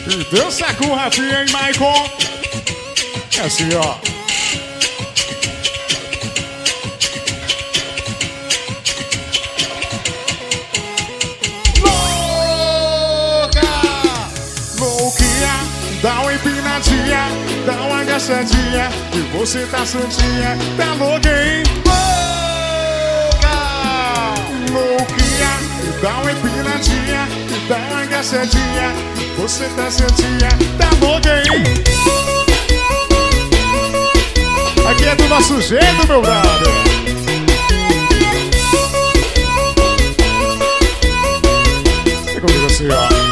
E dança com o Rafinha, hein, Maicon? É assim, ó. Dá uma empinadinha, dá uma agachadinha, e você tá santinha, tá louca, hein? Louca! Louquinha, dá uma empinadinha, dá uma agachadinha, e você tá santinha, tá louca, hein? Aqui é do nosso jeito, meu brother. E comigo assim, ó.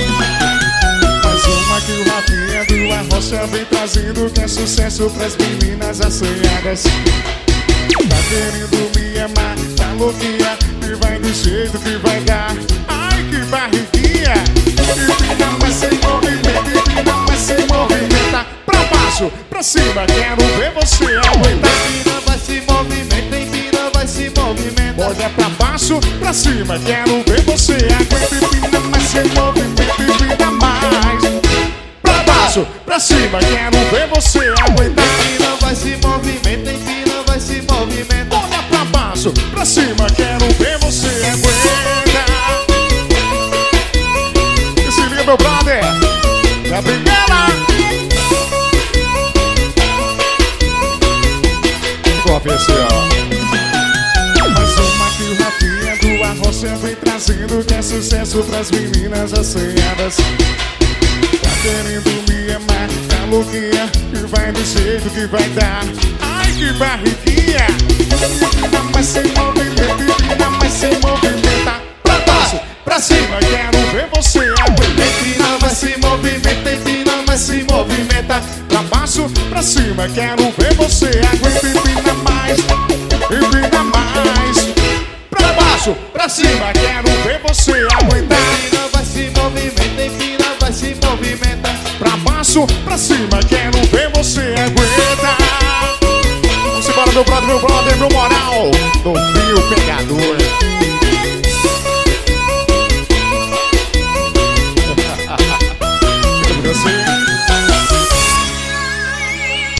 Que o Rafinha do Arrocha vem trazendo, que é sucesso pras meninas assanhadas. Tá querendo me amar, tá louquinha, e vai do jeito que vai dar. Ai, que barriguinha! Empina, mas sem movimento, empina, mas sem movimenta. Pra baixo, pra cima, quero ver você aguentar. Empina, vai se movimenta, empina, vai se movimenta. Olha pra baixo, pra cima, quero ver você aguentar. Empina, mas sem movimento, empina mais. Pra cima, quero ver você aguentar. Empina, vai se movimenta, empina, vai se movimenta. Olha pra baixo, pra cima, quero ver você aguentar. E se liga, meu brother, Gabriela. Copia assim, ó. Mais uma que o Rafinha do Arrocha vem trazendo, que é sucesso pras meninas assanhadas. Tá querendo me amar, tá louquinha, e vai do jeito que vai dar. Ai, que barriguinha! Empina, mas sem movimento, empina, mas sem movimenta. Pra baixo, pra cima, quero ver você aguentar. Empina, vai se movimenta, empina, mas se movimenta. Pra baixo, pra cima, quero ver você aguentar. Empina mais, empina mais. Pra baixo, pra cima, quero ver você aguentar. Empina, vai se movimenta, empina, vai se movimenta. Pra baixo, pra cima, quero ver você aguentar. Vamos embora, meu brother, meu moral do Fio Pegador.